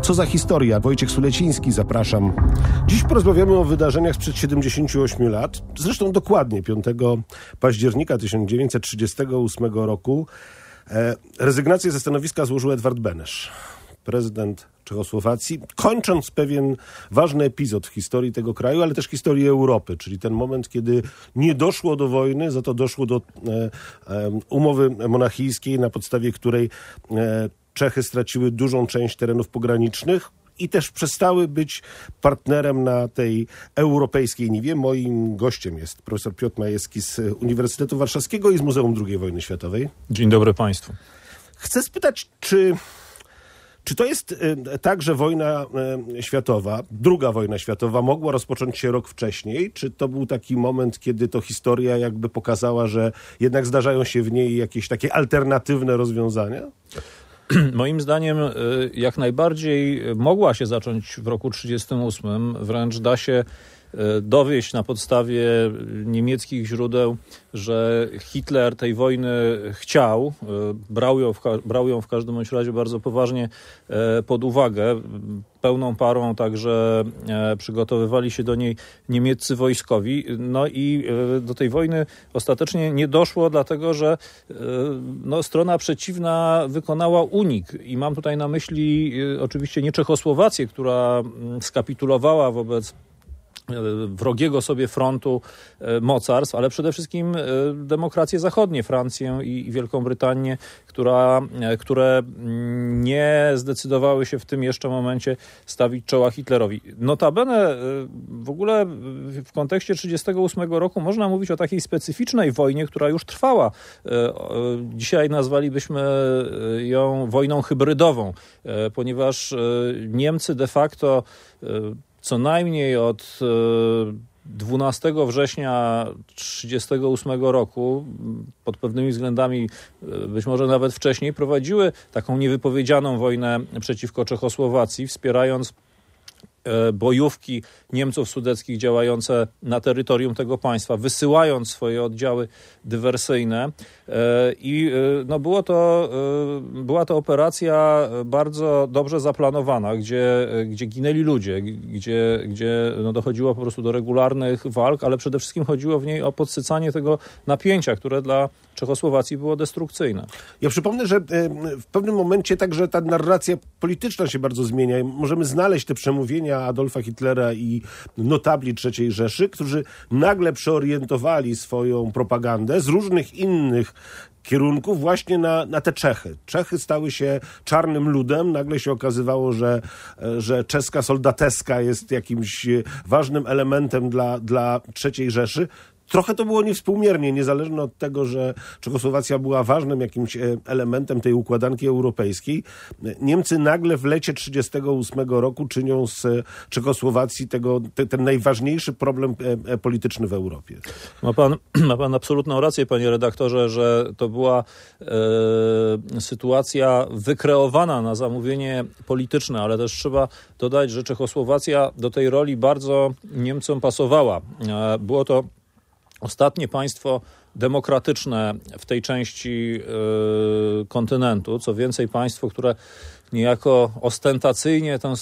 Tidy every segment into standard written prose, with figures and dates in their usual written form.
Co za historia? Wojciech Suleciński, zapraszam. Dziś porozmawiamy o wydarzeniach sprzed 78 lat. Zresztą dokładnie 5 października 1938 roku rezygnację ze stanowiska złożył Edward Beneš, prezydent Czechosłowacji, kończąc pewien ważny epizod w historii tego kraju, ale też historii Europy, czyli ten moment, kiedy nie doszło do wojny, za to doszło do umowy monachijskiej, na podstawie której Czechy straciły dużą część terenów pogranicznych i też przestały być partnerem na tej europejskiej niwie. Moim gościem jest profesor Piotr Majewski z Uniwersytetu Warszawskiego i z Muzeum II Wojny Światowej. Dzień dobry Państwu. Chcę spytać, czy to jest tak, że wojna światowa, druga wojna światowa mogła rozpocząć się rok wcześniej? Czy to był taki moment, kiedy to historia jakby pokazała, że jednak zdarzają się w niej jakieś takie alternatywne rozwiązania? Moim zdaniem jak najbardziej mogła się zacząć w roku 1938. Wręcz da się dowieść na podstawie niemieckich źródeł, że Hitler tej wojny chciał, brał ją w każdym bądź razie bardzo poważnie pod uwagę. Pełną parą także przygotowywali się do niej niemieccy wojskowi. No i do tej wojny ostatecznie nie doszło, dlatego że strona przeciwna wykonała unik. I mam tutaj na myśli oczywiście nie Czechosłowację, która skapitulowała wobec wrogiego sobie frontu mocarstw, ale przede wszystkim demokracje zachodnie, Francję i Wielką Brytanię, które nie zdecydowały się w tym jeszcze momencie stawić czoła Hitlerowi. Notabene w ogóle w kontekście 1938 roku można mówić o takiej specyficznej wojnie, która już trwała. Dzisiaj nazwalibyśmy ją wojną hybrydową, ponieważ Niemcy de facto co najmniej od 12 września 1938 roku, pod pewnymi względami być może nawet wcześniej, prowadziły taką niewypowiedzianą wojnę przeciwko Czechosłowacji, wspierając bojówki Niemców sudeckich działające na terytorium tego państwa, wysyłając swoje oddziały dywersyjne i była to operacja bardzo dobrze zaplanowana, gdzie ginęli ludzie, gdzie dochodziło po prostu do regularnych walk, ale przede wszystkim chodziło w niej o podsycanie tego napięcia, które dla Czechosłowacji było destrukcyjne. Ja przypomnę, że w pewnym momencie także ta narracja polityczna się bardzo zmienia. Możemy znaleźć te przemówienia Adolfa Hitlera i notabli III Rzeszy, którzy nagle przeorientowali swoją propagandę z różnych innych kierunków właśnie na te Czechy. Czechy stały się czarnym ludem. Nagle się okazywało, że czeska soldateska jest jakimś ważnym elementem dla III Rzeszy. Trochę to było niewspółmiernie, niezależnie od tego, że Czechosłowacja była ważnym jakimś elementem tej układanki europejskiej. Niemcy nagle w lecie 1938 roku czynią z Czechosłowacji ten najważniejszy problem polityczny w Europie. Ma pan absolutną rację, panie redaktorze, że to była sytuacja wykreowana na zamówienie polityczne, ale też trzeba dodać, że Czechosłowacja do tej roli bardzo Niemcom pasowała. Było to ostatnie państwo demokratyczne w tej części kontynentu, co więcej państwo, które niejako ostentacyjnie ten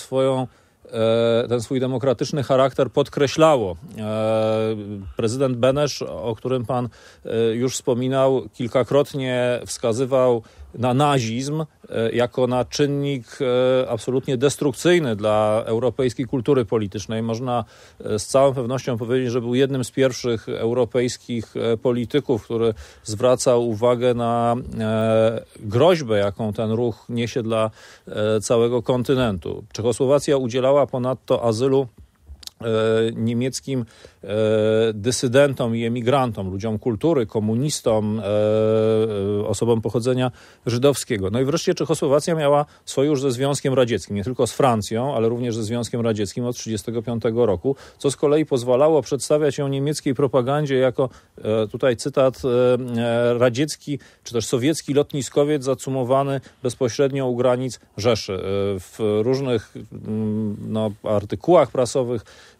swój demokratyczny charakter podkreślało. Prezydent Beneš, o którym pan już wspominał, kilkakrotnie wskazywał na nazizm jako na czynnik absolutnie destrukcyjny dla europejskiej kultury politycznej. Można z całą pewnością powiedzieć, że był jednym z pierwszych europejskich polityków, który zwracał uwagę na groźbę, jaką ten ruch niesie dla całego kontynentu. Czechosłowacja udzielała ponadto azylu niemieckim dysydentom i emigrantom, ludziom kultury, komunistom, osobom pochodzenia żydowskiego. No i wreszcie Czechosłowacja miała sojusz ze Związkiem Radzieckim, nie tylko z Francją, ale również ze Związkiem Radzieckim od 1935 roku, co z kolei pozwalało przedstawiać ją niemieckiej propagandzie jako, tutaj cytat, radziecki czy też sowiecki lotniskowiec zacumowany bezpośrednio u granic Rzeszy. W różnych artykułach prasowych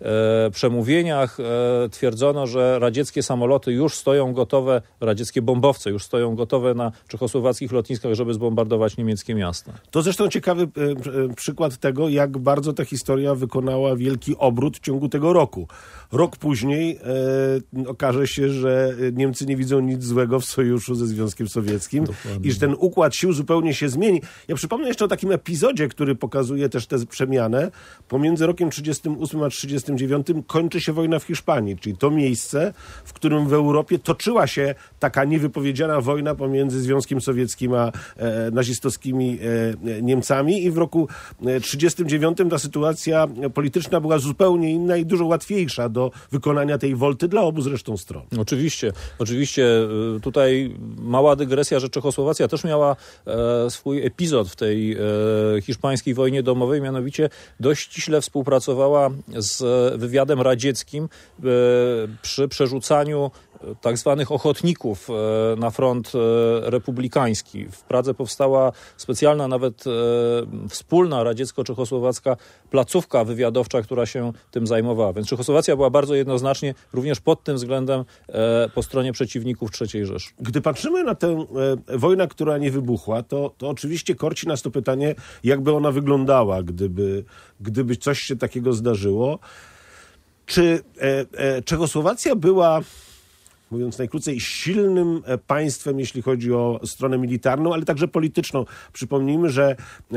przemówieniach twierdzono, że radzieckie samoloty już stoją gotowe, radzieckie bombowce już stoją gotowe na czechosłowackich lotniskach, żeby zbombardować niemieckie miasta. To zresztą ciekawy przykład tego, jak bardzo ta historia wykonała wielki obrót w ciągu tego roku. Rok później okaże się, że Niemcy nie widzą nic złego w sojuszu ze Związkiem Sowieckim. Dokładnie. I że ten układ sił zupełnie się zmieni. Ja przypomnę jeszcze o takim epizodzie, który pokazuje też tę przemianę. Pomiędzy rokiem 1938 a 1939 kończy się wojna w Hiszpanii, czyli to miejsce, w którym w Europie toczyła się taka niewypowiedziana wojna pomiędzy Związkiem Sowieckim a nazistowskimi Niemcami i w roku 1939 ta sytuacja polityczna była zupełnie inna i dużo łatwiejsza do wykonania tej wolty dla obu zresztą stron. Oczywiście tutaj mała dygresja, że Czechosłowacja też miała swój epizod w tej hiszpańskiej wojnie domowej, mianowicie dość ściśle współpracowała z wywiadem radzieckim przy przerzucaniu tak zwanych ochotników na front republikański. W Pradze powstała specjalna, nawet wspólna radziecko-czechosłowacka placówka wywiadowcza, która się tym zajmowała. Więc Czechosłowacja była bardzo jednoznacznie również pod tym względem po stronie przeciwników III Rzeszy. Gdy patrzymy na tę wojnę, która nie wybuchła, to oczywiście korci nas to pytanie, jakby ona wyglądała, gdyby coś się takiego zdarzyło. Czy Czechosłowacja była, mówiąc najkrócej, silnym państwem, jeśli chodzi o stronę militarną, ale także polityczną? Przypomnijmy, że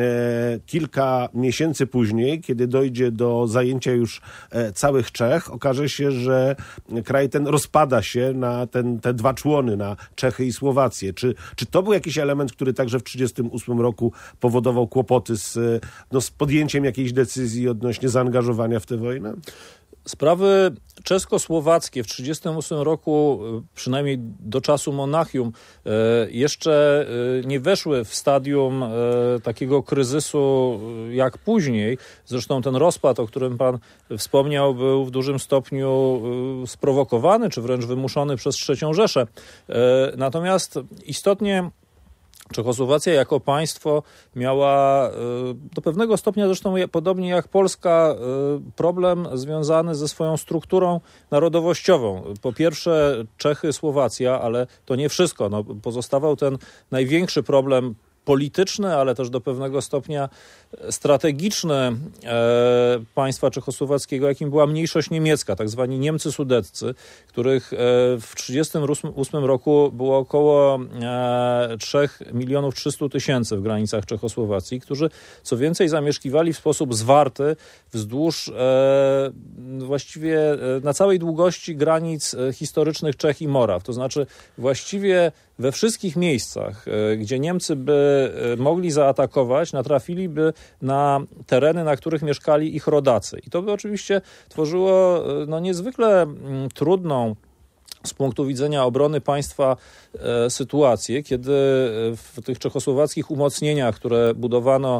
kilka miesięcy później, kiedy dojdzie do zajęcia już całych Czech, okaże się, że kraj ten rozpada się na te dwa człony, na Czechy i Słowację. Czy to był jakiś element, który także w 1938 roku powodował kłopoty z podjęciem jakiejś decyzji odnośnie zaangażowania w tę wojnę? Sprawy czesko-słowackie w 1938 roku, przynajmniej do czasu Monachium, jeszcze nie weszły w stadium takiego kryzysu jak później. Zresztą ten rozpad, o którym pan wspomniał, był w dużym stopniu sprowokowany, czy wręcz wymuszony przez III Rzeszę. Natomiast istotnie Czechosłowacja jako państwo miała do pewnego stopnia, zresztą podobnie jak Polska, problem związany ze swoją strukturą narodowościową. Po pierwsze Czechy, Słowacja, ale to nie wszystko. Pozostawał ten największy problem polityczny, ale też do pewnego stopnia strategiczny państwa czechosłowackiego, jakim była mniejszość niemiecka, tak zwani Niemcy sudeccy, których w 1938 roku było około 3 300 000 w granicach Czechosłowacji, którzy co więcej zamieszkiwali w sposób zwarty wzdłuż właściwie na całej długości granic historycznych Czech i Moraw. To znaczy właściwie we wszystkich miejscach, gdzie Niemcy by mogli zaatakować, natrafiliby na tereny, na których mieszkali ich rodacy. I to by oczywiście tworzyło niezwykle trudną z punktu widzenia obrony państwa sytuację, kiedy w tych czechosłowackich umocnieniach, które budowano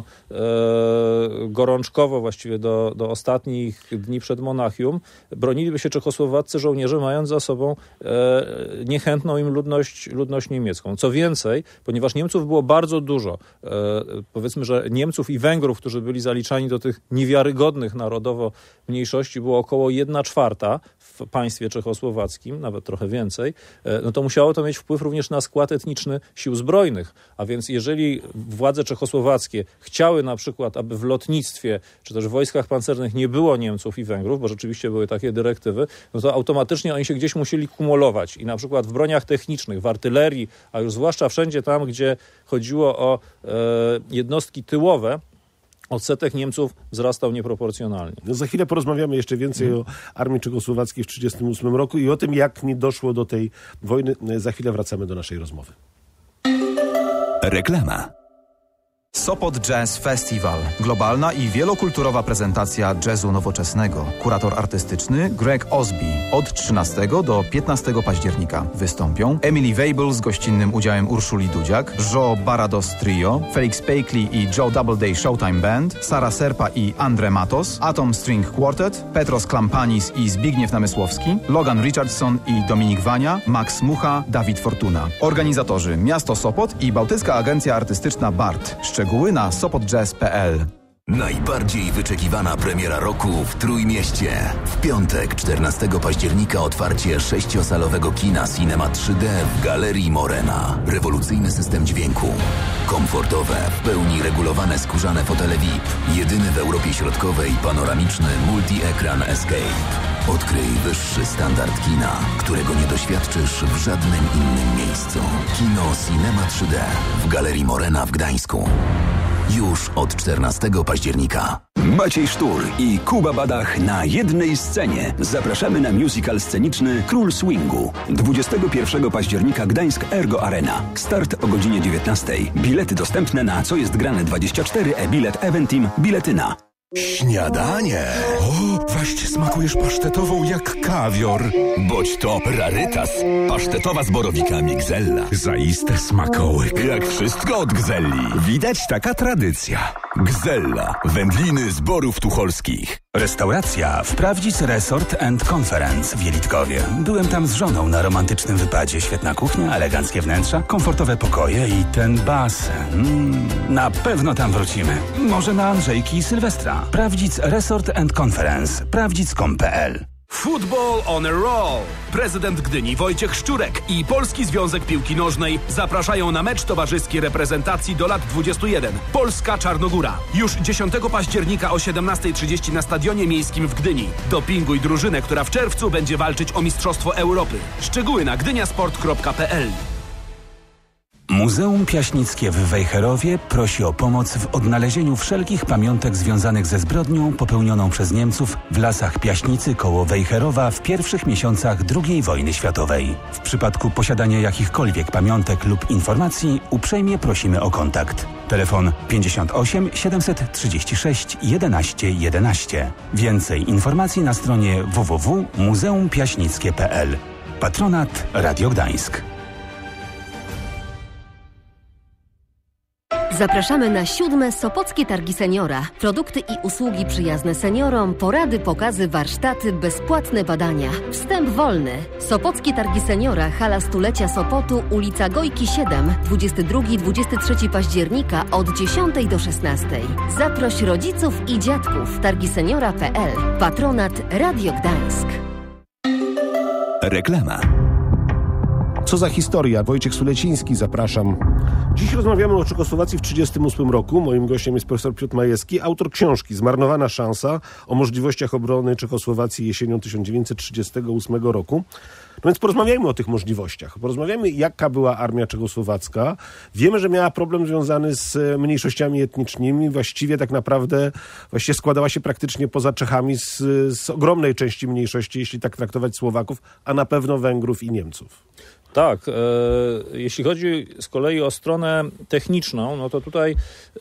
gorączkowo właściwie do ostatnich dni przed Monachium, broniliby się czechosłowaccy żołnierze, mając za sobą niechętną im ludność niemiecką. Co więcej, ponieważ Niemców było bardzo dużo, powiedzmy, że Niemców i Węgrów, którzy byli zaliczani do tych niewiarygodnych narodowo mniejszości, było około 1/4 w państwie czechosłowackim, nawet trochę więcej, to musiało to mieć wpływ również na skład etniczny sił zbrojnych. A więc jeżeli władze czechosłowackie chciały na przykład, aby w lotnictwie czy też w wojskach pancernych nie było Niemców i Węgrów, bo rzeczywiście były takie dyrektywy, to automatycznie oni się gdzieś musieli kumulować. I na przykład w broniach technicznych, w artylerii, a już zwłaszcza wszędzie tam, gdzie chodziło o jednostki tyłowe, odsetek Niemców wzrastał nieproporcjonalnie. Za chwilę porozmawiamy jeszcze więcej o armii czechosłowackiej w 1938 roku i o tym, jak nie doszło do tej wojny. Za chwilę wracamy do naszej rozmowy. Reklama. Sopot Jazz Festival. Globalna i wielokulturowa prezentacja jazzu nowoczesnego. Kurator artystyczny Greg Osby. Od 13 do 15 października wystąpią Emily Weibel z gościnnym udziałem Urszuli Dudziak, Joe Barados Trio, Felix Paikley i Joe Doubleday Showtime Band, Sara Serpa i Andre Matos, Atom String Quartet, Petros Klampanis i Zbigniew Namysłowski, Logan Richardson i Dominik Wania, Max Mucha, Dawid Fortuna. Organizatorzy Miasto Sopot i Bałtycka Agencja Artystyczna BART. Szczegóły na sopotjazz.pl. Najbardziej wyczekiwana premiera roku w Trójmieście. W piątek, 14 października otwarcie 6-salowego kina Cinema 3D w Galerii Morena. Rewolucyjny system dźwięku. Komfortowe, w pełni regulowane skórzane fotele VIP. Jedyny w Europie Środkowej panoramiczny multi-ekran Escape. Odkryj wyższy standard kina, którego nie doświadczysz w żadnym innym miejscu. Kino Cinema 3D w Galerii Morena w Gdańsku. Już od 14 października. Maciej Sztur i Kuba Badach na jednej scenie. Zapraszamy na musical sceniczny Król Swingu. 21 października Gdańsk Ergo Arena. Start o godzinie 19. Bilety dostępne na cojedgrane24 e-bilet Eventim Biletyna. Śniadanie. O, waść smakujesz pasztetową jak kawior. Boć to rarytas. Pasztetowa z borowikami Gzella. Zaiste smakołyk. Jak wszystko od Gzelli. Widać taka tradycja. Gzella. Wędliny z borów tucholskich. Restauracja Wprawdzic Resort & Conference w Jelitkowie. Byłem tam z żoną na romantycznym wypadzie. Świetna kuchnia, eleganckie wnętrza, komfortowe pokoje i ten basen. Na pewno tam wrócimy. Może na Andrzejki i Sylwestra. Prawdzic Resort & Conference. Prawdzic.com.pl. Football on a roll. Prezydent Gdyni Wojciech Szczurek i Polski Związek Piłki Nożnej zapraszają na mecz towarzyski reprezentacji do lat 21. Polska-Czarnogóra. Już 10 października o 17:30 na Stadionie Miejskim w Gdyni. Dopinguj drużynę, która w czerwcu będzie walczyć o Mistrzostwo Europy. Szczegóły na gdyniasport.pl. Muzeum Piaśnickie w Wejherowie prosi o pomoc w odnalezieniu wszelkich pamiątek związanych ze zbrodnią popełnioną przez Niemców w lasach Piaśnicy koło Wejherowa w pierwszych miesiącach II wojny światowej. W przypadku posiadania jakichkolwiek pamiątek lub informacji uprzejmie prosimy o kontakt. Telefon 58 736 11 11. Więcej informacji na stronie www.muzeumpiaśnickie.pl. Patronat Radio Gdańsk. Zapraszamy na 7. Sopockie Targi Seniora. Produkty i usługi przyjazne seniorom, porady, pokazy, warsztaty, bezpłatne badania. Wstęp wolny. Sopockie Targi Seniora, hala stulecia Sopotu, ulica Gojki 7, 22-23 października od 10 do 16. Zaproś rodziców i dziadków. targiseniora.pl. Patronat Radio Gdańsk. Reklama. Co za historia? Wojciech Suleciński, zapraszam. Dziś rozmawiamy o Czechosłowacji w 1938 roku. Moim gościem jest profesor Piotr Majewski, autor książki Zmarnowana szansa o możliwościach obrony Czechosłowacji jesienią 1938 roku. No więc porozmawiajmy o tych możliwościach. Porozmawiajmy, jaka była armia czechosłowacka. Wiemy, że miała problem związany z mniejszościami etnicznymi. Właściwie tak naprawdę składała się praktycznie poza Czechami z ogromnej części mniejszości, jeśli tak traktować Słowaków, a na pewno Węgrów i Niemców. Tak, jeśli chodzi z kolei o stronę techniczną, no to tutaj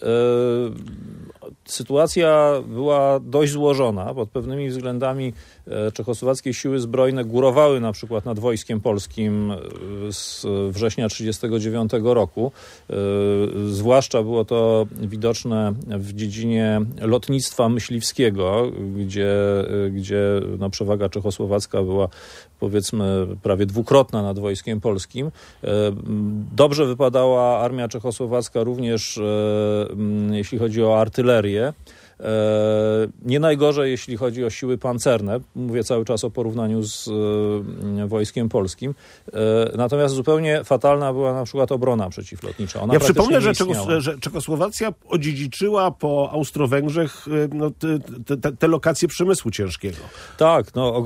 sytuacja była dość złożona. Pod pewnymi względami czechosłowackie siły zbrojne górowały na przykład nad wojskiem polskim z września 1939 roku. Zwłaszcza było to widoczne w dziedzinie lotnictwa myśliwskiego, gdzie no, przewaga czechosłowacka była, powiedzmy, prawie dwukrotna nad wojskiem polskim. Dobrze wypadała armia czechosłowacka również jeśli chodzi o artylerię. Nie najgorzej, jeśli chodzi o siły pancerne. Mówię cały czas o porównaniu z wojskiem polskim. Natomiast zupełnie fatalna była na przykład obrona przeciwlotnicza. Ona przypomnę, że Czechosłowacja odziedziczyła po Austro-Węgrzech te lokacje przemysłu ciężkiego. Tak, no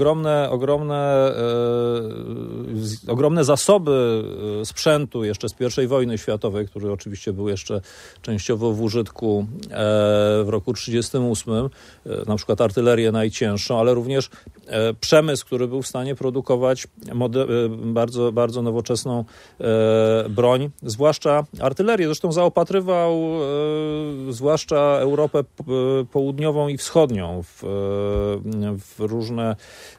ogromne zasoby sprzętu jeszcze z I wojny światowej, który oczywiście był jeszcze częściowo w użytku w roku 1938, na przykład artylerię najcięższą, ale również przemysł, który był w stanie produkować bardzo, bardzo nowoczesną broń, zwłaszcza artylerię. Zresztą zaopatrywał zwłaszcza Europę południową i wschodnią w różne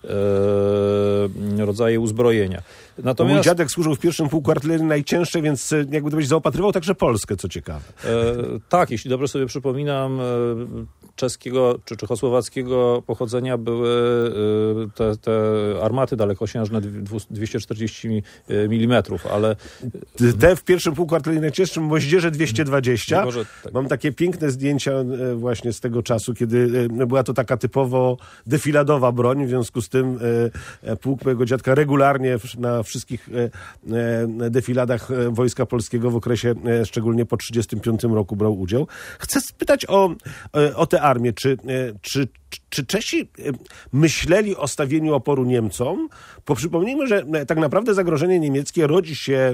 rodzaje uzbrojenia. Natomiast mój dziadek służył w pierwszym pułku artylerii najcięższej, więc jakby gdybyś zaopatrywał także Polskę, co ciekawe. Tak, jeśli dobrze sobie przypominam, czeskiego czy czechosłowackiego pochodzenia były te armaty dalekosiężne 240 mm, ale... Te w pierwszym pułku artyleryjno-ciężkim moździerze 220. Tak. Mam takie piękne zdjęcia właśnie z tego czasu, kiedy była to taka typowo defiladowa broń, w związku z tym pułk mojego dziadka regularnie na wszystkich defiladach Wojska Polskiego w okresie, szczególnie po 1935 roku brał udział. Chcę spytać o tę armię. Czy Czesi myśleli o stawieniu oporu Niemcom? Bo przypomnijmy, że tak naprawdę zagrożenie niemieckie rodzi się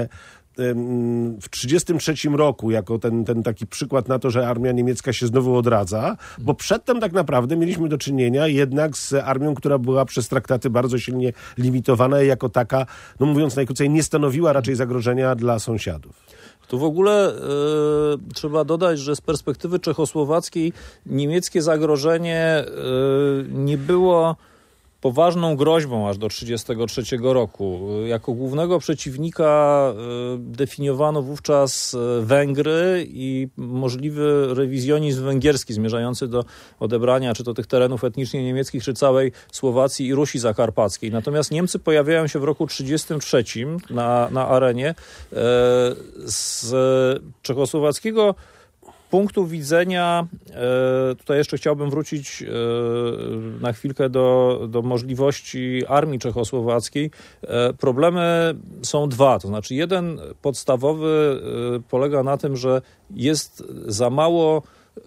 w 1933 roku jako ten taki przykład na to, że armia niemiecka się znowu odradza, bo przedtem tak naprawdę mieliśmy do czynienia jednak z armią, która była przez traktaty bardzo silnie limitowana i jako taka, no mówiąc najkrócej, nie stanowiła raczej zagrożenia dla sąsiadów. Tu w ogóle trzeba dodać, że z perspektywy czechosłowackiej niemieckie zagrożenie nie było poważną groźbą aż do 1933 roku. Jako głównego przeciwnika definiowano wówczas Węgry i możliwy rewizjonizm węgierski zmierzający do odebrania czy to tych terenów etnicznie niemieckich, czy całej Słowacji i Rusi Zakarpackiej. Natomiast Niemcy pojawiają się w roku 1933 na arenie. Z czechosłowackiego punktu widzenia, tutaj jeszcze chciałbym wrócić na chwilkę do możliwości armii czechosłowackiej. Problemy są dwa, to znaczy jeden podstawowy polega na tym, że jest za mało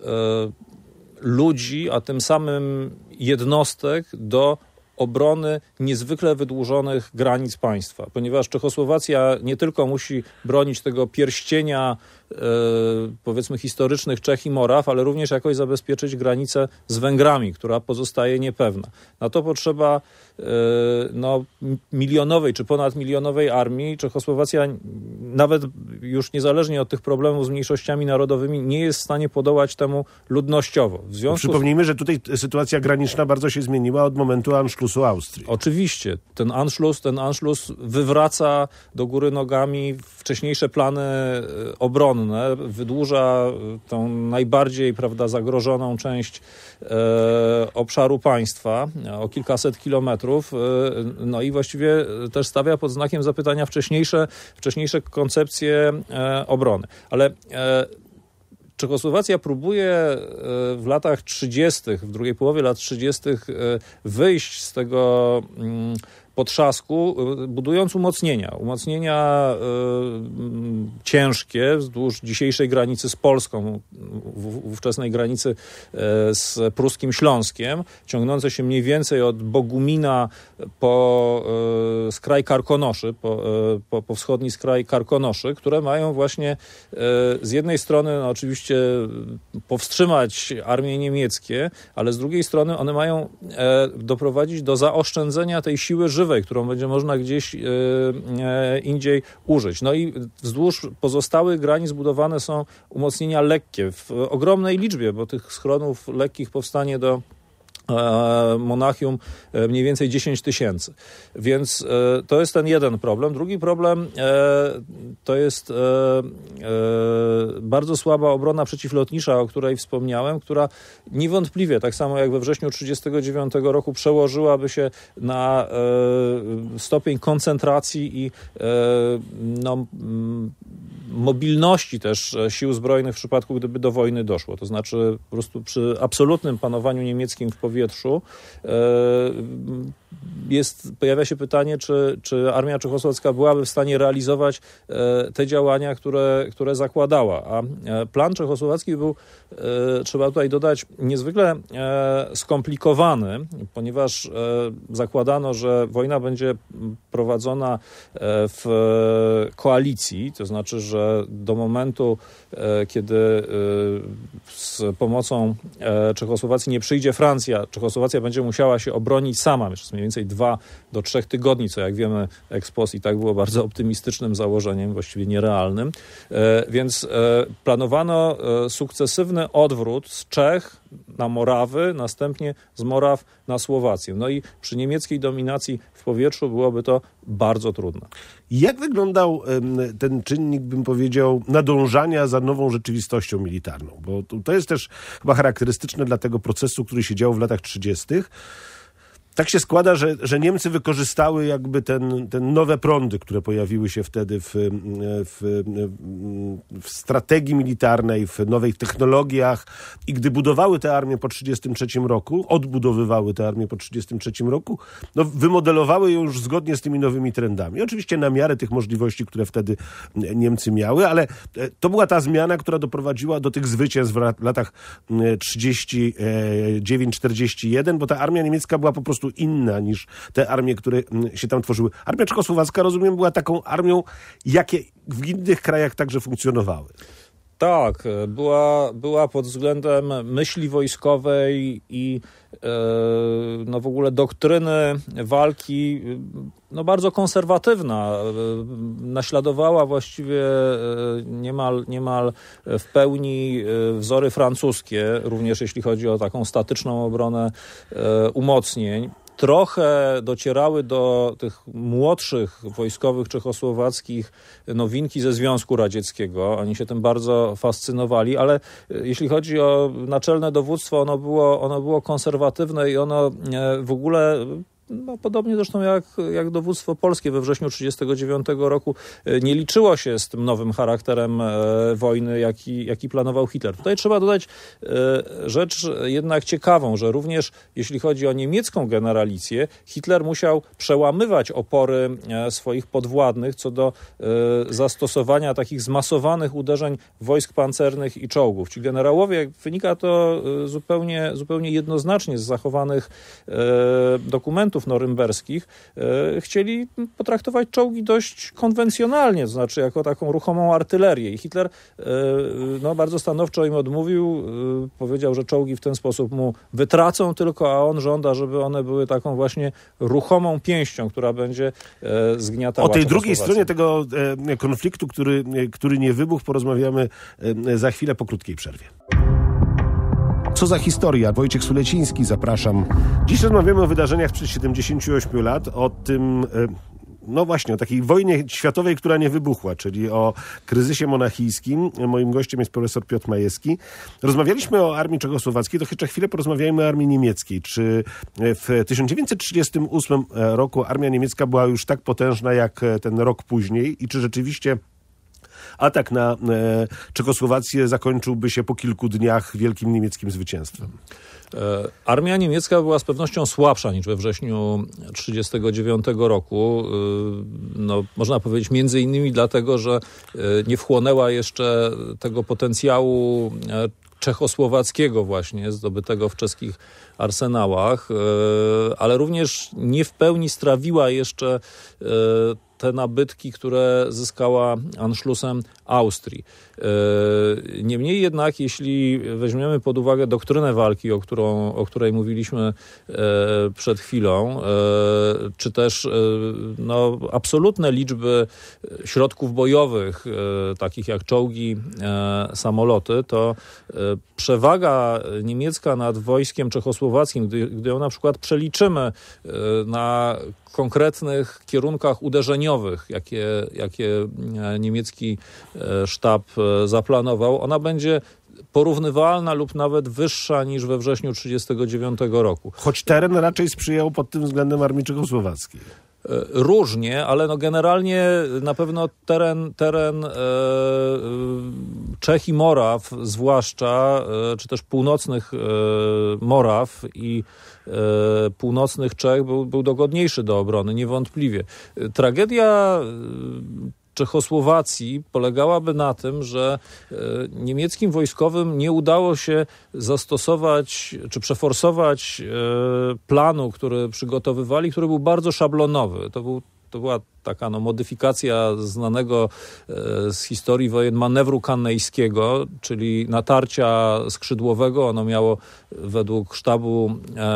ludzi, a tym samym jednostek do obrony niezwykle wydłużonych granic państwa, ponieważ Czechosłowacja nie tylko musi bronić tego pierścienia powiedzmy historycznych Czech i Moraw, ale również jakoś zabezpieczyć granicę z Węgrami, która pozostaje niepewna. Na to potrzeba milionowej czy ponadmilionowej armii. Czechosłowacja nawet już niezależnie od tych problemów z mniejszościami narodowymi nie jest w stanie podołać temu ludnościowo. Przypomnijmy, że tutaj sytuacja graniczna bardzo się zmieniła od momentu Anschlussu Austrii. Oczywiście. Ten Anschluss wywraca do góry nogami wcześniejsze plany obronne, wydłuża tą najbardziej, zagrożoną część obszaru państwa o kilkaset kilometrów, no i właściwie też stawia pod znakiem zapytania wcześniejsze koncepcje obrony. Ale Czechosłowacja próbuje w latach 30., w drugiej połowie lat 30. wyjść z tego potrzasku, budując umocnienia ciężkie wzdłuż dzisiejszej granicy z Polską, ówczesnej granicy z pruskim Śląskiem, ciągnące się mniej więcej od Bogumina po skraj Karkonoszy, po wschodni skraj Karkonoszy, które mają właśnie z jednej strony oczywiście powstrzymać armie niemieckie, ale z drugiej strony one mają doprowadzić do zaoszczędzenia tej siły żywej, którą będzie można gdzieś indziej użyć. No i wzdłuż pozostałych granic budowane są umocnienia lekkie w ogromnej liczbie, bo tych schronów lekkich powstanie do Monachium mniej więcej 10 000. Więc to jest ten jeden problem. Drugi problem to jest bardzo słaba obrona przeciwlotnicza, o której wspomniałem, która niewątpliwie, tak samo jak we wrześniu 1939 roku, przełożyłaby się na stopień koncentracji i mobilności też sił zbrojnych w przypadku, gdyby do wojny doszło. To znaczy po prostu przy absolutnym panowaniu niemieckim w powietrzu pojawia się pytanie, czy armia czechosłowacka byłaby w stanie realizować te działania, które zakładała. A plan czechosłowacki był, trzeba tutaj dodać, niezwykle skomplikowany, ponieważ zakładano, że wojna będzie prowadzona w koalicji, to znaczy, że do momentu, kiedy z pomocą Czechosłowacji nie przyjdzie Francja, Czechosłowacja będzie musiała się obronić sama, przez mniej więcej 2 do 3 tygodni, co jak wiemy ex post i tak było bardzo optymistycznym założeniem, właściwie nierealnym. Więc planowano sukcesywny odwrót z Czech na Morawy, następnie z Moraw na Słowację. No i przy niemieckiej dominacji w powietrzu byłoby to bardzo trudne. Jak wyglądał ten czynnik, bym powiedział, nadążania za nową rzeczywistością militarną? Bo to jest też chyba charakterystyczne dla tego procesu, który się działo w latach 30. Tak się składa, że Niemcy wykorzystały jakby te nowe prądy, które pojawiły się wtedy w strategii militarnej, w nowych technologiach i gdy budowały tę armię po 1933 roku, odbudowywały tę armię po 1933 roku, no wymodelowały ją już zgodnie z tymi nowymi trendami. Oczywiście na miarę tych możliwości, które wtedy Niemcy miały, ale to była ta zmiana, która doprowadziła do tych zwycięstw w latach 39-41, bo ta armia niemiecka była po prostu inna niż te armie, które się tam tworzyły. Armia czechosłowacka, rozumiem, była taką armią, jakie w innych krajach także funkcjonowały. Tak, była pod względem myśli wojskowej i no w ogóle doktryny walki bardzo konserwatywna. Naśladowała właściwie niemal w pełni wzory francuskie, również jeśli chodzi o taką statyczną obronę umocnień. Trochę docierały do tych młodszych wojskowych czechosłowackich nowinki ze Związku Radzieckiego. Oni się tym bardzo fascynowali, ale jeśli chodzi o naczelne dowództwo, ono było konserwatywne i ono w ogóle... podobnie zresztą jak dowództwo polskie we wrześniu 1939 roku nie liczyło się z tym nowym charakterem wojny, jaki planował Hitler. Tutaj trzeba dodać rzecz jednak ciekawą, że również jeśli chodzi o niemiecką generalicję, Hitler musiał przełamywać opory swoich podwładnych co do zastosowania takich zmasowanych uderzeń wojsk pancernych i czołgów. Ci generałowie, jak wynika to zupełnie jednoznacznie z zachowanych dokumentów norymberskich, chcieli potraktować czołgi dość konwencjonalnie, to znaczy jako taką ruchomą artylerię. I Hitler bardzo stanowczo im odmówił, powiedział, że czołgi w ten sposób mu wytracą tylko, a on żąda, żeby one były taką właśnie ruchomą pięścią, która będzie zgniatała. O tej drugiej stronie tego konfliktu, który nie wybuchł, porozmawiamy za chwilę po krótkiej przerwie. Co za historia? Wojciech Suleciński, zapraszam. Dziś rozmawiamy o wydarzeniach sprzed 78 lat, o tym, o takiej wojnie światowej, która nie wybuchła, czyli o kryzysie monachijskim. Moim gościem jest profesor Piotr Majewski. Rozmawialiśmy o armii czechosłowackiej, to jeszcze chwilę porozmawiajmy o armii niemieckiej. Czy w 1938 roku armia niemiecka była już tak potężna, jak ten rok później i czy rzeczywiście atak na Czechosłowację zakończyłby się po kilku dniach wielkim niemieckim zwycięstwem? Armia niemiecka była z pewnością słabsza niż we wrześniu 1939 roku. Można powiedzieć między innymi dlatego, że nie wchłonęła jeszcze tego potencjału czechosłowackiego właśnie, zdobytego w czeskich arsenałach, ale również nie w pełni strawiła jeszcze te nabytki, które zyskała Anschlussem Austrii. Niemniej jednak, jeśli weźmiemy pod uwagę doktrynę walki, o której mówiliśmy przed chwilą, czy też absolutne liczby środków bojowych, takich jak czołgi, samoloty, to przewaga niemiecka nad wojskiem czechosłowackim, gdy ją na przykład przeliczymy na konkretnych kierunkach uderzeniowych, jakie niemiecki sztab zaplanował, ona będzie porównywalna lub nawet wyższa niż we wrześniu 1939 roku. Choć teren raczej sprzyjał pod tym względem armii czechosłowackiej. Różnie, ale generalnie na pewno teren Czech i Moraw zwłaszcza, czy też północnych Moraw i północnych Czech był dogodniejszy do obrony, niewątpliwie. Tragedia Czechosłowacji polegałaby na tym, że niemieckim wojskowym nie udało się zastosować czy przeforsować planu, który przygotowywali, który był bardzo szablonowy. To była taka modyfikacja znanego z historii wojen manewru kannejskiego, czyli natarcia skrzydłowego. Ono miało według sztabu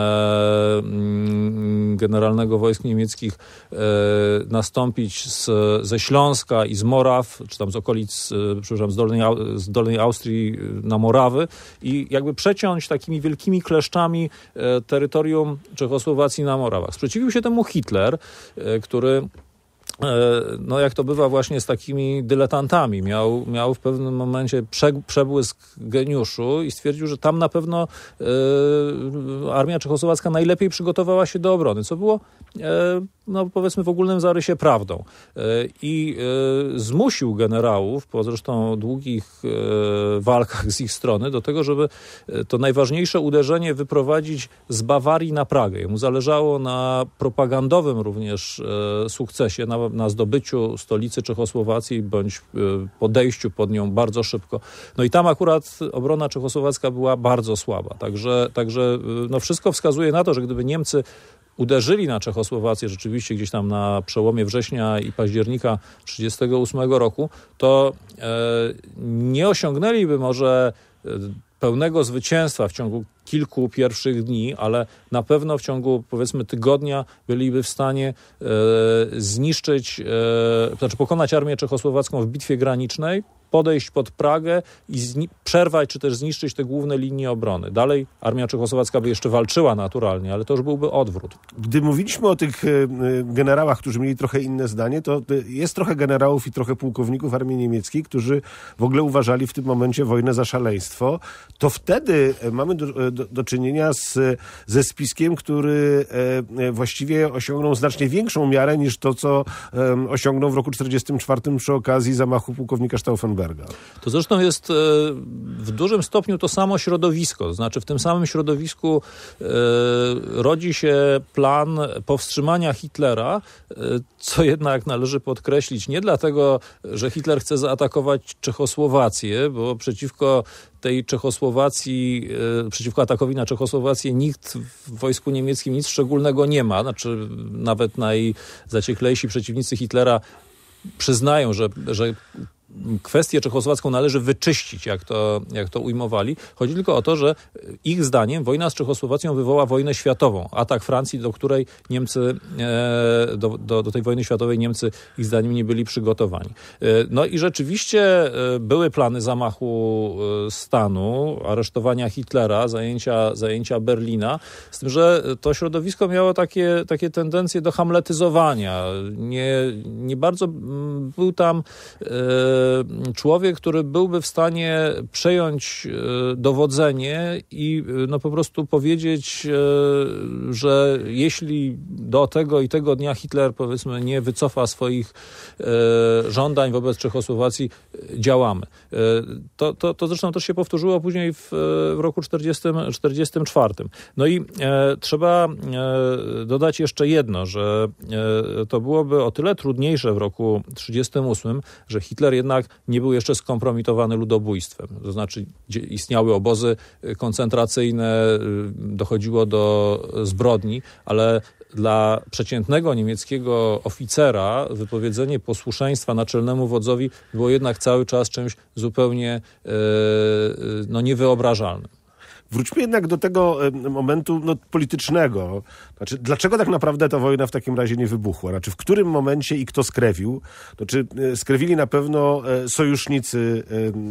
generalnego wojsk niemieckich nastąpić ze Śląska i z Moraw, czy tam z okolic, z Dolnej Austrii na Morawy i jakby przeciąć takimi wielkimi kleszczami terytorium Czechosłowacji na Morawach. Sprzeciwił się temu Hitler, który jak to bywa właśnie z takimi dyletantami, miał w pewnym momencie przebłysk geniuszu i stwierdził, że tam na pewno armia czechosłowacka najlepiej przygotowała się do obrony, co było powiedzmy w ogólnym zarysie prawdą. I zmusił generałów, po zresztą długich walkach z ich strony, do tego, żeby to najważniejsze uderzenie wyprowadzić z Bawarii na Pragę. Jemu zależało na propagandowym również sukcesie, na zdobyciu stolicy Czechosłowacji bądź podejściu pod nią bardzo szybko. No i tam akurat obrona czechosłowacka była bardzo słaba. Także wszystko wskazuje na to, że gdyby Niemcy uderzyli na Czechosłowację rzeczywiście gdzieś tam na przełomie września i października 1938 roku, to nie osiągnęliby może pełnego zwycięstwa w ciągu kilku pierwszych dni, ale na pewno w ciągu, powiedzmy, tygodnia byliby w stanie pokonać armię czechosłowacką w bitwie granicznej, podejść pod Pragę i przerwać, czy też zniszczyć te główne linie obrony. Dalej armia czechosłowacka by jeszcze walczyła naturalnie, ale to już byłby odwrót. Gdy mówiliśmy o tych generałach, którzy mieli trochę inne zdanie, to jest trochę generałów i trochę pułkowników armii niemieckiej, którzy w ogóle uważali w tym momencie wojnę za szaleństwo. To wtedy mamy do czynienia ze spiskiem, który właściwie osiągnął znacznie większą miarę niż to, co osiągnął w roku 1944 przy okazji zamachu pułkownika Stauffenberga. To zresztą jest w dużym stopniu to samo środowisko. To znaczy w tym samym środowisku rodzi się plan powstrzymania Hitlera, co jednak należy podkreślić nie dlatego, że Hitler chce zaatakować Czechosłowację, bo przeciwko tej Czechosłowacji, przeciwko atakowi na Czechosłowację nikt w wojsku niemieckim nic szczególnego nie ma. Znaczy nawet najzacieklejsi przeciwnicy Hitlera przyznają, że kwestię czechosłowacką należy wyczyścić, jak to ujmowali. Chodzi tylko o to, że ich zdaniem wojna z Czechosłowacją wywoła wojnę światową. Atak Francji, do której Niemcy, do tej wojny światowej Niemcy ich zdaniem nie byli przygotowani. No i rzeczywiście były plany zamachu stanu, aresztowania Hitlera, zajęcia Berlina, z tym, że to środowisko miało takie tendencje do hamletyzowania. Nie bardzo był tam człowiek, który byłby w stanie przejąć dowodzenie i po prostu powiedzieć, że jeśli do tego i tego dnia Hitler, powiedzmy, nie wycofa swoich żądań wobec Czechosłowacji, działamy. To zresztą też się powtórzyło później w roku 1944. No i trzeba dodać jeszcze jedno, że to byłoby o tyle trudniejsze w roku 1938, że Hitler jednak nie był jeszcze skompromitowany ludobójstwem. To znaczy istniały obozy koncentracyjne, dochodziło do zbrodni, ale dla przeciętnego niemieckiego oficera wypowiedzenie posłuszeństwa naczelnemu wodzowi było jednak cały czas czymś zupełnie niewyobrażalnym. Wróćmy jednak do tego momentu politycznego. Znaczy, dlaczego tak naprawdę ta wojna w takim razie nie wybuchła? Znaczy, w którym momencie i kto skrewił? Czy skrewili na pewno sojusznicy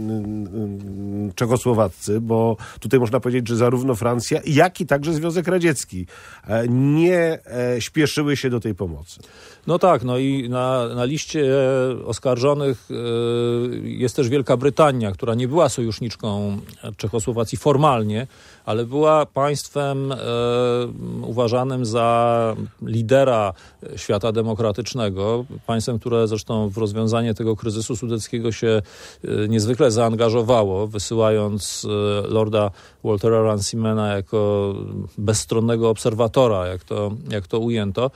czechosłowaccy, bo tutaj można powiedzieć, że zarówno Francja, jak i także Związek Radziecki nie śpieszyły się do tej pomocy. No tak, i na liście oskarżonych jest też Wielka Brytania, która nie była sojuszniczką Czechosłowacji formalnie, ale była państwem uważanym za lidera świata demokratycznego, państwem, które zresztą w rozwiązanie tego kryzysu sudeckiego się niezwykle zaangażowało, wysyłając lorda Waltera Rancimana jako bezstronnego obserwatora, jak to ujęto.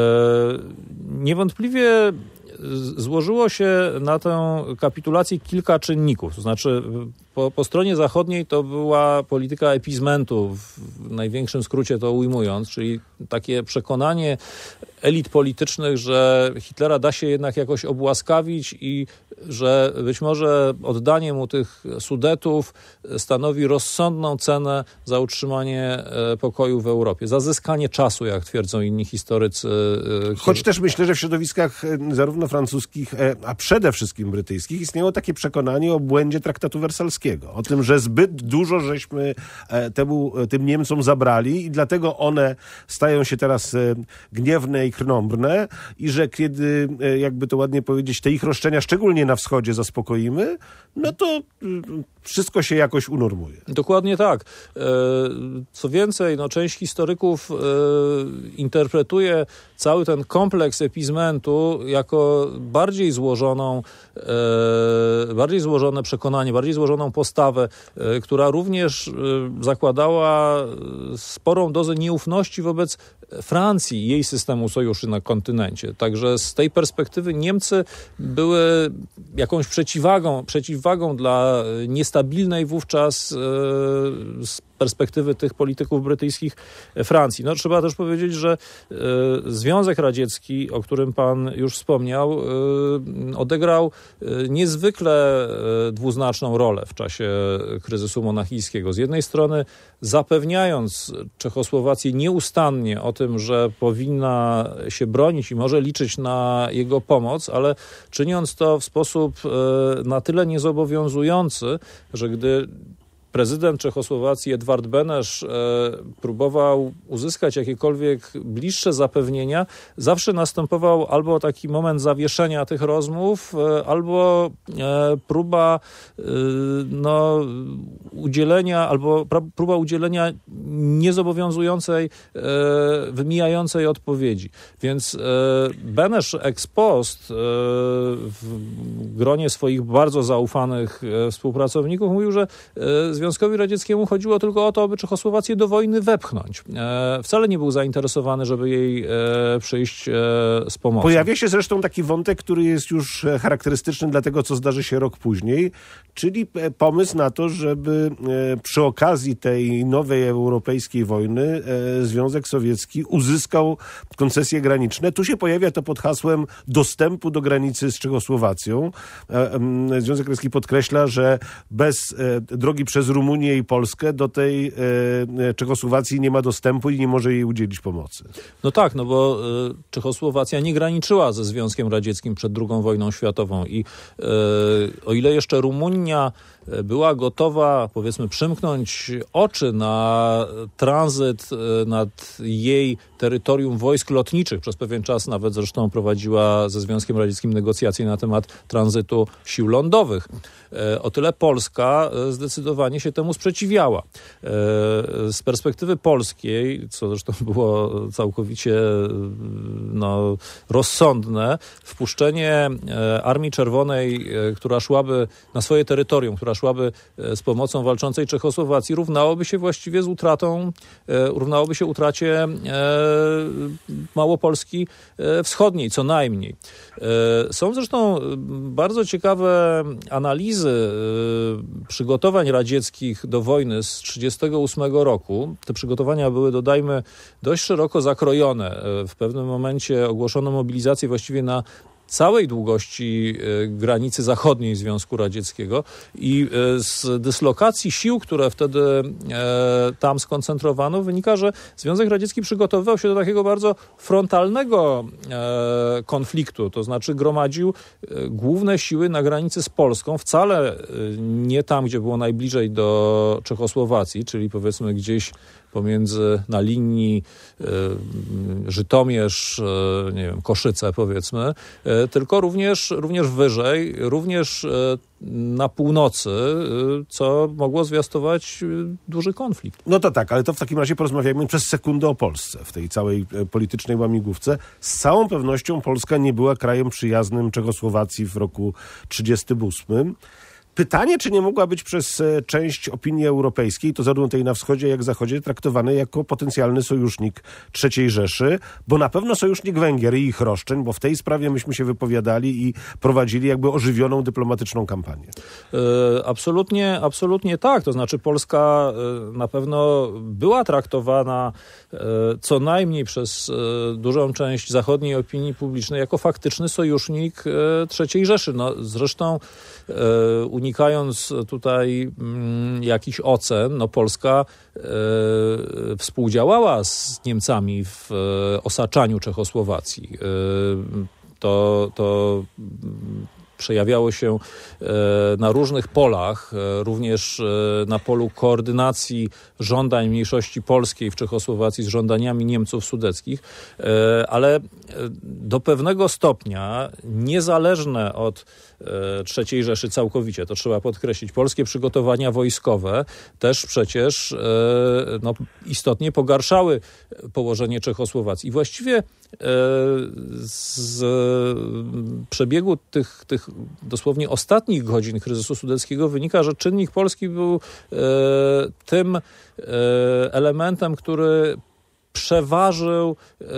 Niewątpliwie złożyło się na tę kapitulację kilka czynników. To znaczy po stronie zachodniej to była polityka appeasementu, w największym skrócie to ujmując, czyli takie przekonanie elit politycznych, że Hitlera da się jednak jakoś obłaskawić i że być może oddanie mu tych Sudetów stanowi rozsądną cenę za utrzymanie pokoju w Europie, za zyskanie czasu, jak twierdzą inni historycy. Choć też myślę, że w środowiskach zarówno francuskich, a przede wszystkim brytyjskich istniało takie przekonanie o błędzie traktatu wersalskiego. O tym, że zbyt dużo żeśmy tym Niemcom zabrali i dlatego one stają się teraz gniewne i krnąbrne i że kiedy, jakby to ładnie powiedzieć, te ich roszczenia, szczególnie na wschodzie, zaspokoimy, no to wszystko się jakoś unormuje. Dokładnie tak. Co więcej, część historyków interpretuje cały ten kompleks epizmentu jako bardziej złożone przekonanie, bardziej złożoną postawę, która również zakładała sporą dozę nieufności wobec Francji i jej systemu sojuszy na kontynencie. Także z tej perspektywy Niemcy były jakąś przeciwwagą dla niestabilnej wówczas z perspektywy tych polityków brytyjskich Francji. Trzeba też powiedzieć, że Związek Radziecki, o którym pan już wspomniał, odegrał niezwykle dwuznaczną rolę w czasie kryzysu monachijskiego. Z jednej strony zapewniając Czechosłowację nieustannie o tym, że powinna się bronić i może liczyć na jego pomoc, ale czyniąc to w sposób na tyle niezobowiązujący, że gdy prezydent Czechosłowacji Edvard Beneš próbował uzyskać jakiekolwiek bliższe zapewnienia, zawsze następował albo taki moment zawieszenia tych rozmów, albo próba udzielenia niezobowiązującej, wymijającej odpowiedzi. Więc Beneš ex post w gronie swoich bardzo zaufanych współpracowników mówił, że Związkowi Radzieckiemu chodziło tylko o to, aby Czechosłowację do wojny wepchnąć. Wcale nie był zainteresowany, żeby jej przyjść z pomocą. Pojawia się zresztą taki wątek, który jest już charakterystyczny dla tego, co zdarzy się rok później, czyli pomysł na to, żeby przy okazji tej nowej europejskiej wojny Związek Sowiecki uzyskał koncesje graniczne. Tu się pojawia to pod hasłem dostępu do granicy z Czechosłowacją. Związek Radziecki podkreśla, że bez drogi przez Rumunię i Polskę do tej Czechosłowacji nie ma dostępu i nie może jej udzielić pomocy. Bo Czechosłowacja nie graniczyła ze Związkiem Radzieckim przed II wojną światową i o ile jeszcze Rumunia była gotowa, powiedzmy, przymknąć oczy na tranzyt nad jej terytorium wojsk lotniczych. Przez pewien czas nawet zresztą prowadziła ze Związkiem Radzieckim negocjacje na temat tranzytu sił lądowych. O tyle Polska zdecydowanie się temu sprzeciwiała. Z perspektywy polskiej, co zresztą było całkowicie rozsądne, wpuszczenie Armii Czerwonej, która szłaby na swoje terytorium, która szłaby z pomocą walczącej Czechosłowacji, równałoby się utracie Małopolski Wschodniej, co najmniej. Są zresztą bardzo ciekawe analizy przygotowań radzieckich do wojny z 1938 roku. Te przygotowania były, dodajmy, dość szeroko zakrojone. W pewnym momencie ogłoszono mobilizację właściwie na całej długości granicy zachodniej Związku Radzieckiego i z dyslokacji sił, które wtedy tam skoncentrowano, wynika, że Związek Radziecki przygotowywał się do takiego bardzo frontalnego konfliktu, to znaczy gromadził główne siły na granicy z Polską, wcale nie tam, gdzie było najbliżej do Czechosłowacji, czyli powiedzmy gdzieś na linii Żytomierz, Koszyce powiedzmy, tylko również wyżej, również na północy, co mogło zwiastować duży konflikt. To tak, ale to w takim razie porozmawiajmy przez sekundę o Polsce w tej całej politycznej łamigłówce. Z całą pewnością Polska nie była krajem przyjaznym Czechosłowacji w roku 1938. Pytanie, czy nie mogła być przez część opinii europejskiej, to zarówno tej na wschodzie, jak zachodzie, traktowane jako potencjalny sojusznik III Rzeszy, bo na pewno sojusznik Węgier i ich roszczeń, bo w tej sprawie myśmy się wypowiadali i prowadzili jakby ożywioną dyplomatyczną kampanię. Absolutnie tak. To znaczy Polska na pewno była traktowana co najmniej przez dużą część zachodniej opinii publicznej jako faktyczny sojusznik III Rzeszy. No, zresztą unikając tutaj jakichś ocen, no Polska współdziałała z Niemcami w osaczaniu Czechosłowacji. To przejawiało się na różnych polach, również na polu koordynacji żądań mniejszości polskiej w Czechosłowacji z żądaniami Niemców sudeckich, ale do pewnego stopnia niezależne od III Rzeszy całkowicie, to trzeba podkreślić, polskie przygotowania wojskowe też przecież istotnie pogarszały położenie Czechosłowacji. I właściwie z przebiegu tych dosłownie ostatnich godzin kryzysu sudeckiego wynika, że czynnik polski był tym elementem, który przeważył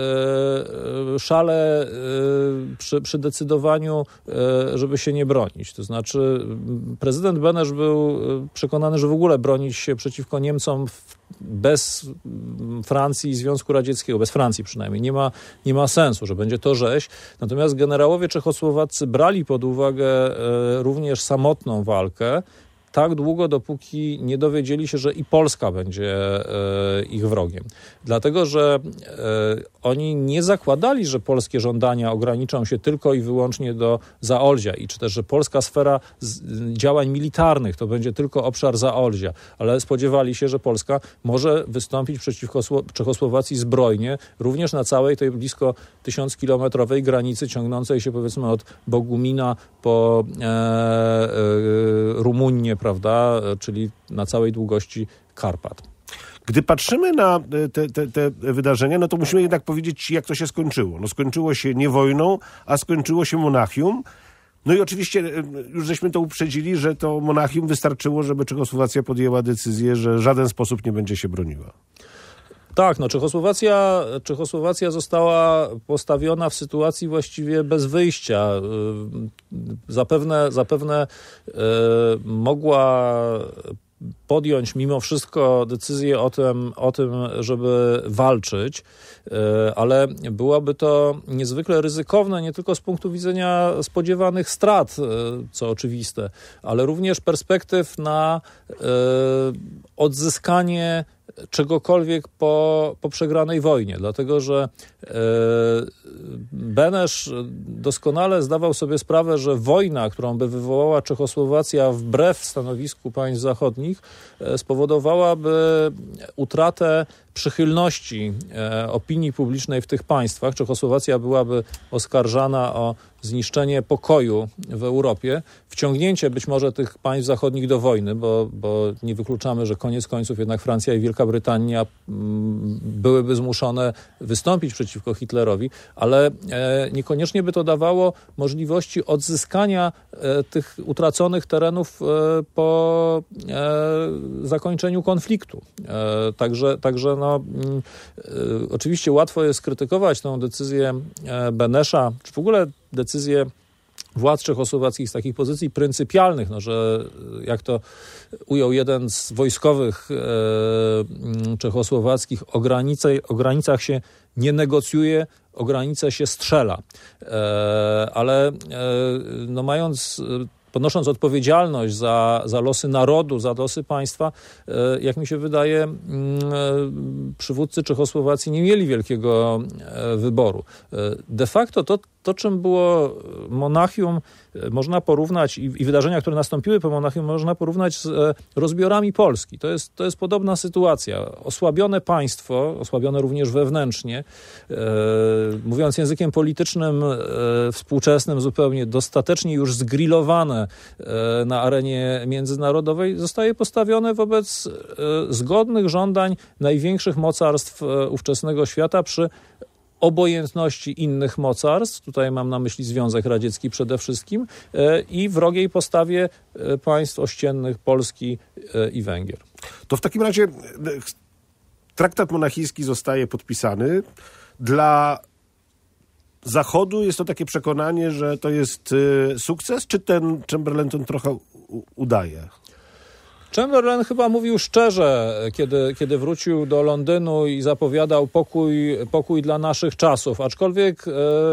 szale przy decydowaniu, żeby się nie bronić. To znaczy prezydent Beneš był przekonany, że w ogóle bronić się przeciwko Niemcom bez Francji i Związku Radzieckiego, bez Francji przynajmniej, nie ma sensu, że będzie to rzeź. Natomiast generałowie czechosłowaccy brali pod uwagę również samotną walkę, tak długo, dopóki nie dowiedzieli się, że i Polska będzie ich wrogiem. Dlatego, że oni nie zakładali, że polskie żądania ograniczą się tylko i wyłącznie do Zaolzia czy też, że polska sfera działań militarnych to będzie tylko obszar Zaolzia, ale spodziewali się, że Polska może wystąpić przeciwko Czechosłowacji zbrojnie, również na całej tej blisko 1000-kilometrowej granicy ciągnącej się powiedzmy od Bogumina po Rumunię, prawda, czyli na całej długości Karpat. Gdy patrzymy na te wydarzenia, no to musimy jednak powiedzieć, jak to się skończyło. No skończyło się nie wojną, a skończyło się Monachium. No i oczywiście już żeśmy to uprzedzili, że to Monachium wystarczyło, żeby Czechosłowacja podjęła decyzję, że w żaden sposób nie będzie się broniła. Tak, no Czechosłowacja została postawiona w sytuacji właściwie bez wyjścia. Zapewne mogła podjąć mimo wszystko decyzję o tym, żeby walczyć, ale byłoby to niezwykle ryzykowne nie tylko z punktu widzenia spodziewanych strat, co oczywiste, ale również perspektyw na odzyskanie czegokolwiek po przegranej wojnie, dlatego że Beneš doskonale zdawał sobie sprawę, że wojna, którą by wywołała Czechosłowacja wbrew stanowisku państw zachodnich, spowodowałaby utratę przychylności opinii publicznej w tych państwach. Czechosłowacja byłaby oskarżana o zniszczenie pokoju w Europie, wciągnięcie być może tych państw zachodnich do wojny, bo nie wykluczamy, że koniec końców jednak Francja i Wielka Brytania byłyby zmuszone wystąpić przeciwko Hitlerowi, ale niekoniecznie by to dawało możliwości odzyskania tych utraconych terenów po zakończeniu konfliktu. Także oczywiście łatwo jest krytykować tę decyzję Benesza, czy w ogóle decyzję władz czechosłowackich z takich pozycji pryncypialnych, że jak to ujął jeden z wojskowych czechosłowackich, o granicach się nie negocjuje, o granice się strzela. Ale ponosząc odpowiedzialność za losy narodu, za losy państwa, jak mi się wydaje, przywódcy Czechosłowacji nie mieli wielkiego wyboru. De facto to czym było Monachium, można porównać i wydarzenia, które nastąpiły po Monachium, można porównać z rozbiorami Polski. To jest podobna sytuacja. Osłabione państwo, osłabione również wewnętrznie, mówiąc językiem politycznym, współczesnym zupełnie, dostatecznie już zgrillowane na arenie międzynarodowej, zostaje postawione wobec zgodnych żądań największych mocarstw ówczesnego świata przy obojętności innych mocarstw, tutaj mam na myśli Związek Radziecki przede wszystkim, i wrogiej postawie państw ościennych Polski i Węgier. To w takim razie traktat monachijski zostaje podpisany. Dla Zachodu jest to takie przekonanie, że to jest sukces, czy ten Chamberlain ten trochę udaje? Chamberlain chyba mówił szczerze, kiedy wrócił do Londynu i zapowiadał pokój dla naszych czasów, aczkolwiek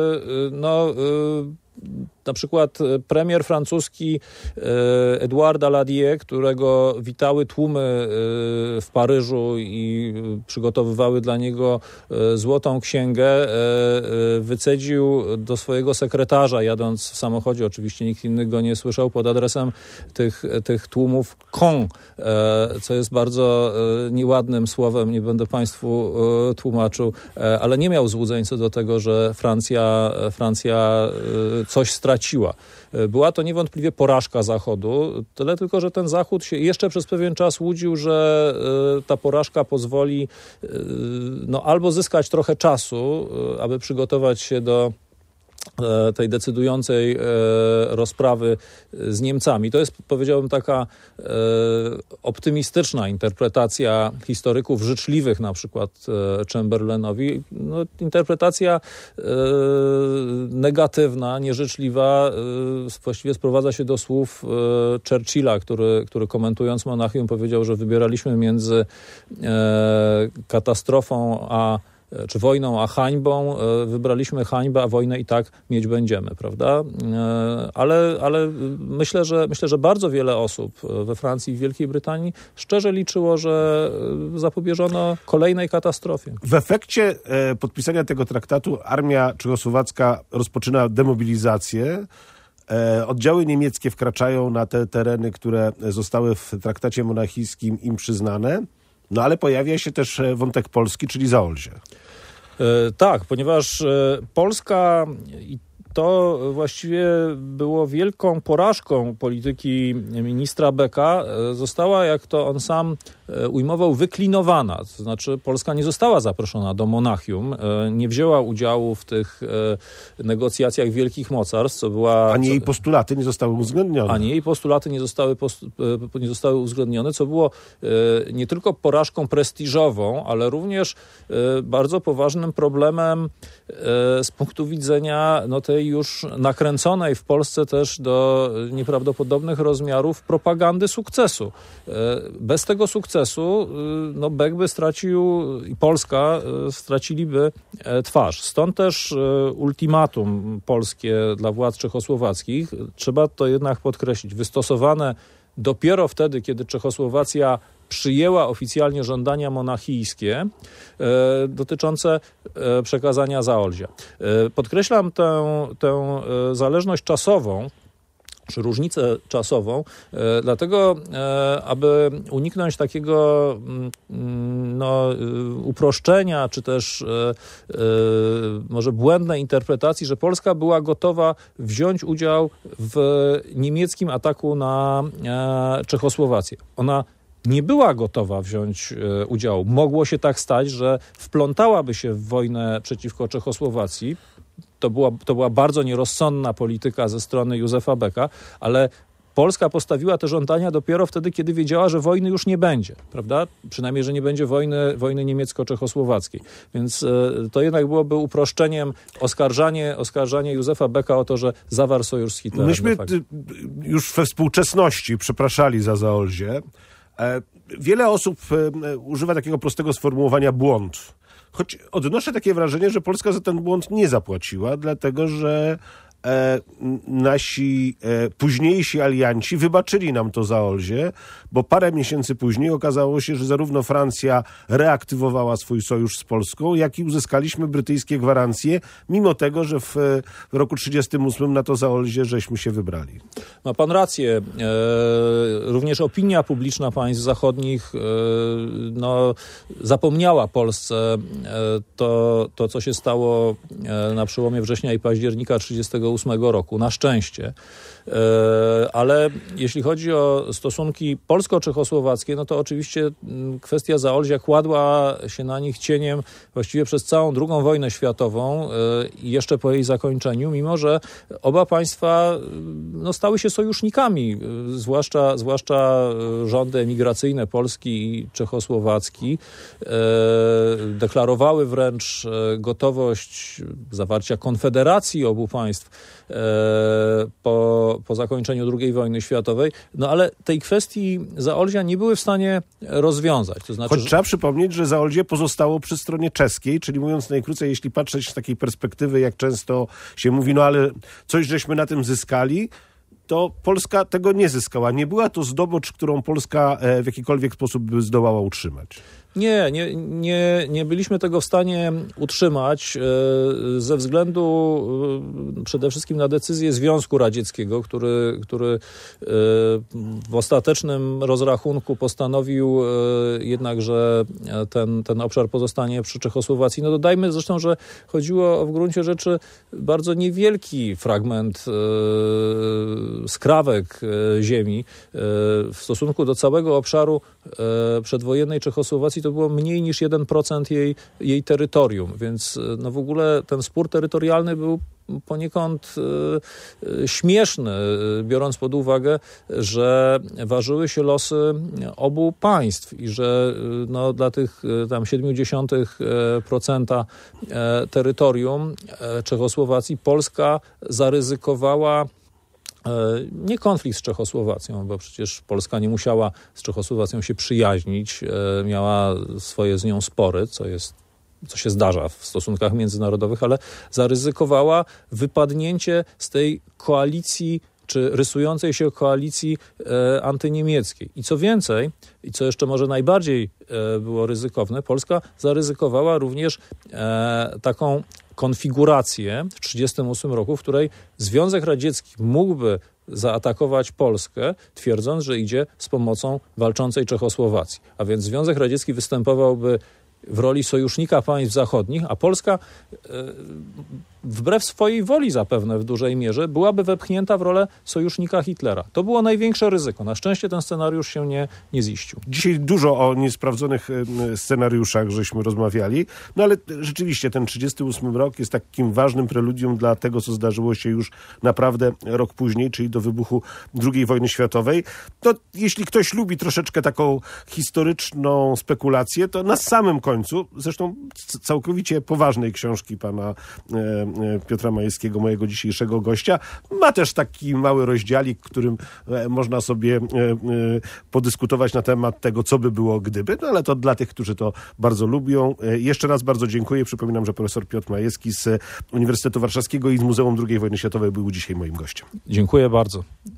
na przykład premier francuski Edouard Daladier, którego witały tłumy w Paryżu i przygotowywały dla niego złotą księgę, wycedził do swojego sekretarza, jadąc w samochodzie, oczywiście nikt inny go nie słyszał, pod adresem tych tłumów con, co jest bardzo nieładnym słowem, nie będę Państwu tłumaczył, ale nie miał złudzeń co do tego, że Francja coś straciła. Była to niewątpliwie porażka Zachodu, tyle tylko, że ten Zachód się jeszcze przez pewien czas łudził, że ta porażka pozwoli albo zyskać trochę czasu, aby przygotować się do tej decydującej rozprawy z Niemcami. To jest, powiedziałbym, taka optymistyczna interpretacja historyków życzliwych, na przykład Chamberlainowi. Interpretacja negatywna, nieżyczliwa właściwie sprowadza się do słów Churchilla, który komentując Monachium powiedział, że wybieraliśmy między katastrofą czy wojną, a hańbą. Wybraliśmy hańbę, a wojnę i tak mieć będziemy, prawda? Ale myślę, że bardzo wiele osób we Francji i w Wielkiej Brytanii szczerze liczyło, że zapobieżono kolejnej katastrofie. W efekcie podpisania tego traktatu armia czechosłowacka rozpoczyna demobilizację. Oddziały niemieckie wkraczają na te tereny, które zostały w traktacie monachijskim im przyznane. No ale pojawia się też wątek Polski, czyli Zaolzie. Tak, ponieważ Polska, i to właściwie było wielką porażką polityki ministra Becka, została, jak to on sam ujmował, wyklinowana. To znaczy Polska nie została zaproszona do Monachium, nie wzięła udziału w tych negocjacjach wielkich mocarstw, co była... Ani jej postulaty nie zostały uwzględnione. Ani jej postulaty nie zostały uwzględnione, co było nie tylko porażką prestiżową, ale również bardzo poważnym problemem z punktu widzenia tej już nakręconej w Polsce też do nieprawdopodobnych rozmiarów propagandy sukcesu. Bez tego sukcesu Beck by stracił i Polska straciliby twarz. Stąd też ultimatum polskie dla władz czechosłowackich, trzeba to jednak podkreślić, wystosowane dopiero wtedy, kiedy Czechosłowacja przyjęła oficjalnie żądania monachijskie dotyczące przekazania Zaolzia. Podkreślam tę zależność czasową, czy różnicę czasową, dlatego, aby uniknąć takiego uproszczenia, czy też może błędnej interpretacji, że Polska była gotowa wziąć udział w niemieckim ataku na Czechosłowację. Ona nie była gotowa wziąć udziału. Mogło się tak stać, że wplątałaby się w wojnę przeciwko Czechosłowacji. To była bardzo nierozsądna polityka ze strony Józefa Becka, ale Polska postawiła te żądania dopiero wtedy, kiedy wiedziała, że wojny już nie będzie, prawda? Przynajmniej, że nie będzie wojny niemiecko-czechosłowackiej. Więc to jednak byłoby uproszczeniem oskarżanie Józefa Becka o to, że zawarł sojusz z Hitlerem. Myśmy już we współczesności przepraszali za Zaolzie. Wiele osób używa takiego prostego sformułowania błąd. Choć odnoszę takie wrażenie, że Polska za ten błąd nie zapłaciła, dlatego że nasi późniejsi alianci wybaczyli nam to Zaolzie, bo parę miesięcy później okazało się, że zarówno Francja reaktywowała swój sojusz z Polską, jak i uzyskaliśmy brytyjskie gwarancje, mimo tego, że w roku 1938 na to Zaolzie żeśmy się wybrali. Ma pan rację. Również opinia publiczna państw zachodnich zapomniała Polsce to, co się stało na przełomie września i października 1938 1938 roku, na szczęście. Ale jeśli chodzi o stosunki polsko-czechosłowackie, no to oczywiście kwestia Zaolzia kładła się na nich cieniem właściwie przez całą II wojnę światową i jeszcze po jej zakończeniu, mimo że oba państwa stały się sojusznikami, zwłaszcza rządy emigracyjne Polski i Czechosłowacki deklarowały wręcz gotowość zawarcia konfederacji obu państw po zakończeniu II wojny światowej, ale tej kwestii Zaolzia nie były w stanie rozwiązać. To znaczy, choć trzeba przypomnieć, że Zaolzie pozostało przy stronie czeskiej, czyli mówiąc najkrócej, jeśli patrzeć z takiej perspektywy, jak często się mówi, ale coś żeśmy na tym zyskali, to Polska tego nie zyskała. Nie była to zdobycz, którą Polska w jakikolwiek sposób by zdołała utrzymać. Nie byliśmy tego w stanie utrzymać ze względu przede wszystkim na decyzję Związku Radzieckiego, który w ostatecznym rozrachunku postanowił jednak, że ten obszar pozostanie przy Czechosłowacji. Dodajmy zresztą, że chodziło w gruncie rzeczy bardzo niewielki fragment skrawek ziemi w stosunku do całego obszaru przedwojennej Czechosłowacji. To było mniej niż 1% jej terytorium, więc w ogóle ten spór terytorialny był poniekąd śmieszny, biorąć pod uwagę, że ważyły się losy obu państw i że dla tych tam 0,7% terytorium Czechosłowacji Polska zaryzykowała nie konflikt z Czechosłowacją, bo przecież Polska nie musiała z Czechosłowacją się przyjaźnić, miała swoje z nią spory, co się zdarza w stosunkach międzynarodowych, ale zaryzykowała wypadnięcie z tej koalicji, czy rysującej się koalicji antyniemieckiej. I co więcej, i co jeszcze może najbardziej było ryzykowne, Polska zaryzykowała również taką konfigurację w 1938 roku, w której Związek Radziecki mógłby zaatakować Polskę, twierdząc, że idzie z pomocą walczącej Czechosłowacji. A więc Związek Radziecki występowałby w roli sojusznika państw zachodnich, a Polska wbrew swojej woli zapewne w dużej mierze byłaby wepchnięta w rolę sojusznika Hitlera. To było największe ryzyko. Na szczęście ten scenariusz się nie ziścił. Dzisiaj dużo o niesprawdzonych scenariuszach żeśmy rozmawiali, ale rzeczywiście ten 1938 rok jest takim ważnym preludium dla tego, co zdarzyło się już naprawdę rok później, czyli do wybuchu II wojny światowej. To jeśli ktoś lubi troszeczkę taką historyczną spekulację, to na samym końcu, zresztą całkowicie poważnej książki pana Piotra Majewskiego, mojego dzisiejszego gościa, ma też taki mały rozdziałik, w którym można sobie podyskutować na temat tego, co by było gdyby, ale to dla tych, którzy to bardzo lubią. Jeszcze raz bardzo dziękuję. Przypominam, że profesor Piotr Majewski z Uniwersytetu Warszawskiego i z Muzeum II Wojny Światowej był dzisiaj moim gościem. Dziękuję bardzo.